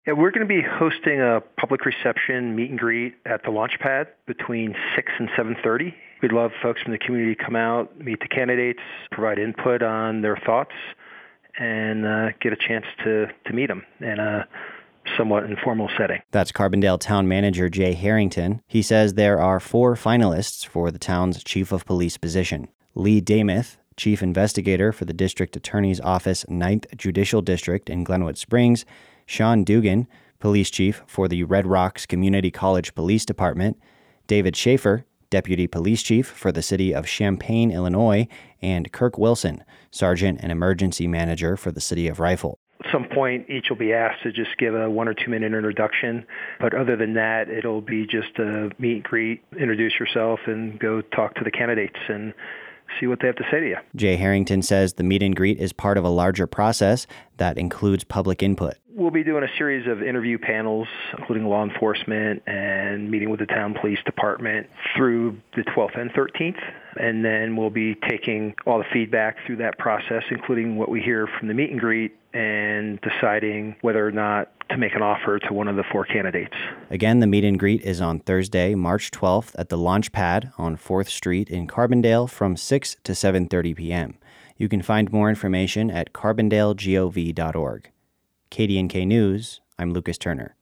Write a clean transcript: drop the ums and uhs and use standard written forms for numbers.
Yeah, we're going to be hosting a public reception meet and greet at the launch pad between 6 and 7:30. We'd love folks from the community to come out, meet the candidates, provide input on their thoughts, and get a chance to meet them in a somewhat informal setting. That's Carbondale Town Manager Jay Harrington. He says there are 4 finalists for the town's chief of police position. Lee Dameth, chief investigator for the district attorney's office 9th Judicial District in Glenwood Springs, Sean Dugan, police chief for the Red Rocks Community College Police Department, David Schaefer, deputy police chief for the city of Champaign, Illinois, and Kirk Wilson, sergeant and emergency manager for the city of Rifle. At some point, each will be asked to just give a 1 or 2 minute introduction. But other than that, it'll be just a meet and greet, introduce yourself, and go talk to the candidates and see what they have to say to you. Jay Harrington says the meet and greet is part of a larger process that includes public input. We'll be doing a series of interview panels, including law enforcement and meeting with the town police department through the 12th and 13th. And then we'll be taking all the feedback through that process, including what we hear from the meet and greet, and deciding whether or not to make an offer to one of the 4 candidates. Again, the meet and greet is on Thursday, March 12th at the Launch Pad on 4th Street in Carbondale from 6 to 7:30 p.m. You can find more information at carbondalegov.org. KDNK News, I'm Lucas Turner.